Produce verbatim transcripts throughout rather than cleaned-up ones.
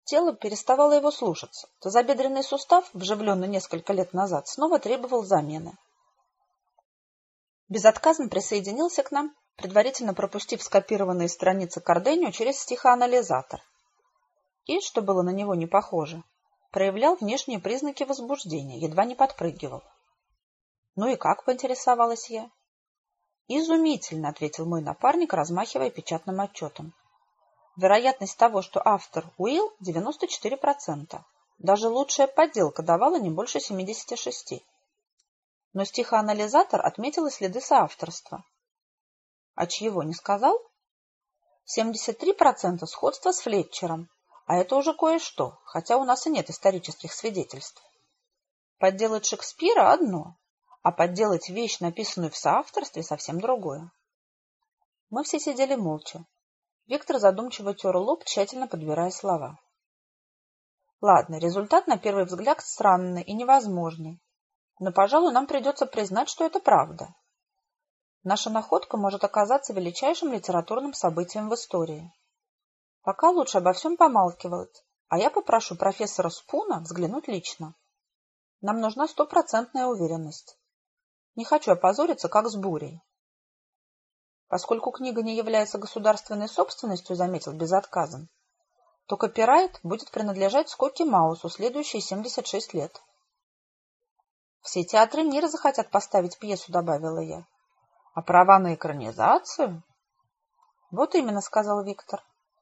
Тело переставало его слушаться. Тазобедренный сустав, вживленный несколько лет назад, снова требовал замены. Безотказно присоединился к нам, предварительно пропустив скопированные страницы Карденио через стихоанализатор. И, что было на него не похоже, проявлял внешние признаки возбуждения, едва не подпрыгивал. «Ну и как?» — поинтересовалась я. «Изумительно», — ответил мой напарник, размахивая печатным отчетом. «Вероятность того, что автор Уилл, девяносто четыре процента. Даже лучшая подделка давала не больше семидесяти шести. Но стихоанализатор отметил и следы соавторства». «А чьего, не сказал?» «семьдесят три процента сходства с Флетчером, а это уже кое-что, хотя у нас и нет исторических свидетельств. Подделать Шекспира – одно, а подделать вещь, написанную в соавторстве, совсем другое». Мы все сидели молча. Виктор задумчиво тер лоб, тщательно подбирая слова. «Ладно, результат на первый взгляд странный и невозможный, но, пожалуй, нам придется признать, что это правда. Наша находка может оказаться величайшим литературным событием в истории. Пока лучше обо всем помалкивать, а я попрошу профессора Спуна взглянуть лично. Нам нужна стопроцентная уверенность. Не хочу опозориться, как с бурей». «Поскольку книга не является государственной собственностью», — заметил безотказно, «то копирайт будет принадлежать Скотти Маусу следующие семьдесят шесть лет». «Все театры мира захотят поставить пьесу», — добавила я. «А права на экранизацию?» «Вот именно», — сказал Виктор.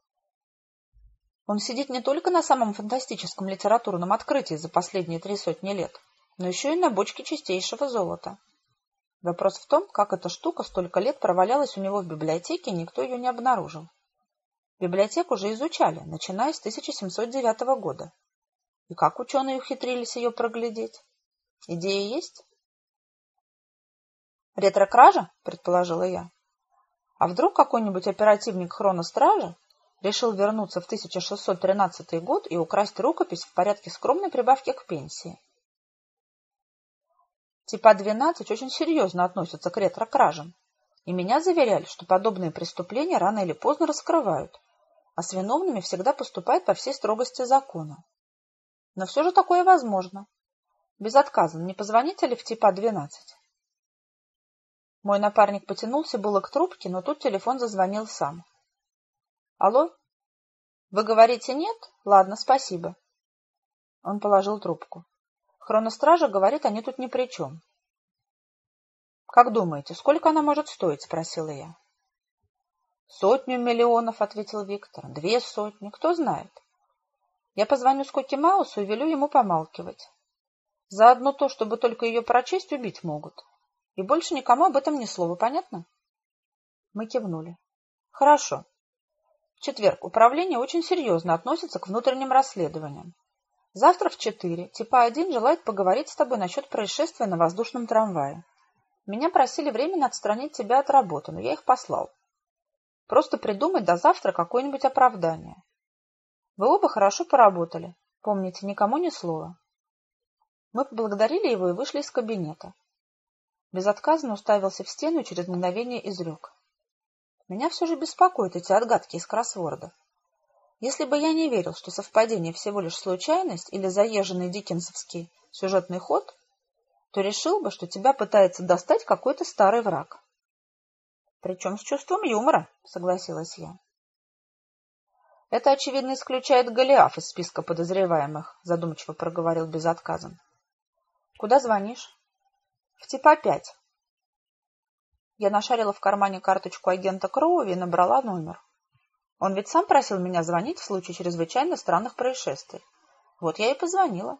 «Он сидит не только на самом фантастическом литературном открытии за последние три сотни лет, но еще и на бочке чистейшего золота. Вопрос в том, как эта штука столько лет провалялась у него в библиотеке, и никто ее не обнаружил. Библиотеку уже изучали, начиная с тысяча семьсот девятого года. И как ученые ухитрились ее проглядеть? Идея есть?» «Ретро-кража?» — предположила я. «А вдруг какой-нибудь оперативник хроностража решил вернуться в тысяча шестьсот тринадцатый год и украсть рукопись в порядке скромной прибавки к пенсии?» Типа двенадцать очень серьезно относятся к ретро-кражам, и меня заверяли, что подобные преступления рано или поздно раскрывают, а с виновными всегда поступают по всей строгости закона. Но все же такое возможно. Безотказно, не позвоните ли в типа двенадцать? Мой напарник потянулся было к трубке, но тут телефон зазвонил сам. «Алло? Вы говорите нет? Ладно, спасибо». Он положил трубку. «Хроностража говорит, они тут ни при чем». «Как думаете, сколько она может стоить?» — спросила я. «Сотню миллионов», — ответил Виктор. «Две сотни, кто знает. Я позвоню Скотти Маусу и велю ему помалкивать. Заодно то, чтобы только ее прочесть, убить могут. И больше никому об этом ни слова, понятно?» Мы кивнули. «Хорошо. В четверг управление очень серьезно относится к внутренним расследованиям. Завтра в четыре типа один желает поговорить с тобой насчет происшествия на воздушном трамвае. Меня просили временно отстранить тебя от работы, но я их послал. Просто придумать до завтра какое-нибудь оправдание. Вы оба хорошо поработали. Помните, никому ни слова». Мы поблагодарили его и вышли из кабинета. Безотказно уставился в стену и через мгновение изрек. «Меня все же беспокоят эти отгадки из кроссворда. Если бы я не верил, что совпадение всего лишь случайность или заезженный диккенсовский сюжетный ход, то решил бы, что тебя пытается достать какой-то старый враг». «Причем с чувством юмора», — согласилась я. «Это, очевидно, исключает Голиаф из списка подозреваемых», — задумчиво проговорил безотказно. «Куда звонишь?» «В типа пять». Я нашарила в кармане карточку агента Кроуви и набрала номер. Он ведь сам просил меня звонить в случае чрезвычайно странных происшествий. Вот я и позвонила.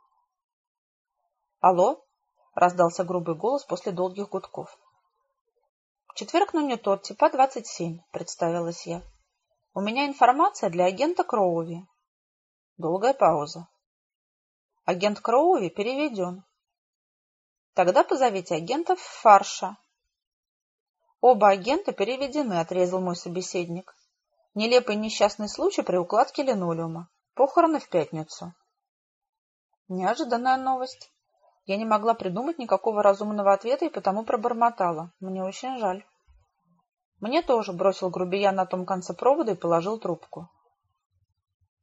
«Алло?» — раздался грубый голос после долгих гудков. «В четверг, но не тот, типа двадцать семь», — представилась я. «У меня информация для агента Кроуви». Долгая пауза. «Агент Кроуви переведен». «Тогда позовите агентов Фарша». «Оба агента переведены», — отрезал мой собеседник. «Нелепый несчастный случай при укладке линолеума. Похороны в пятницу». Неожиданная новость. Я не могла придумать никакого разумного ответа и потому пробормотала. «Мне очень жаль». «Мне тоже», — бросил грубиян на том конце провода и положил трубку.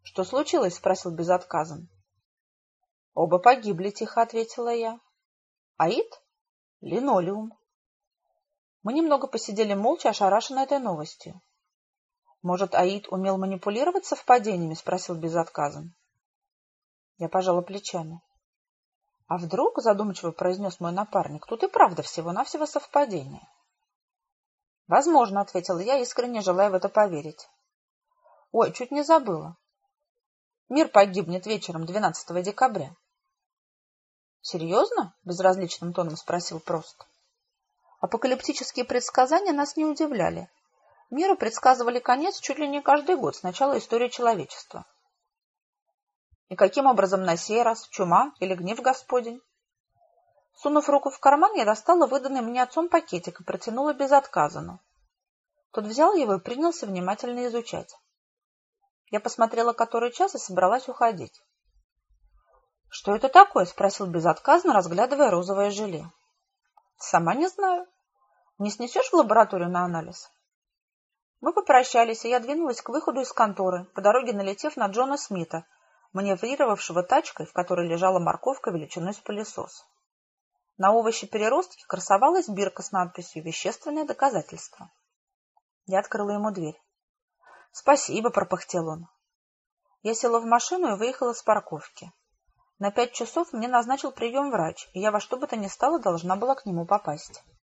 «Что случилось?» – спросил безотказом. «Оба погибли», – тихо ответила я. «Аид?» «Линолеум». Мы немного посидели молча, ошарашенные этой новостью. «Может, Аид умел манипулировать совпадениями?» – спросил безотказом. Я пожала плечами. «А вдруг, — задумчиво произнес мой напарник, — тут и правда всего-навсего совпадение?» «Возможно, — ответила я, искренне желая в это поверить. Ой, чуть не забыла. Мир погибнет вечером двенадцатого декабря. «Серьезно?» – безразличным тоном спросил Прост. Апокалиптические предсказания нас не удивляли. Миру предсказывали конец чуть ли не каждый год с начала истории человечества. И каким образом на сей раз? Чума или гнев Господень? Сунув руку в карман, я достала выданный мне отцом пакетик и протянула безотказанно. Тот взял его и принялся внимательно изучать. Я посмотрела который час и собралась уходить. «Что это такое?» – спросил безотказно, разглядывая розовое желе. «Сама не знаю. Не снесешь в лабораторию на анализ?» Мы попрощались, и я двинулась к выходу из конторы, по дороге налетев на Джона Смита, маневрировавшего тачкой, в которой лежала морковка величиной с пылесос. На овощи-переростке красовалась бирка с надписью «Вещественное доказательство». Я открыла ему дверь. «Спасибо», — пропыхтел он. Я села в машину и выехала с парковки. На пять часов мне назначил прием врач, и я во что бы то ни стало должна была к нему попасть.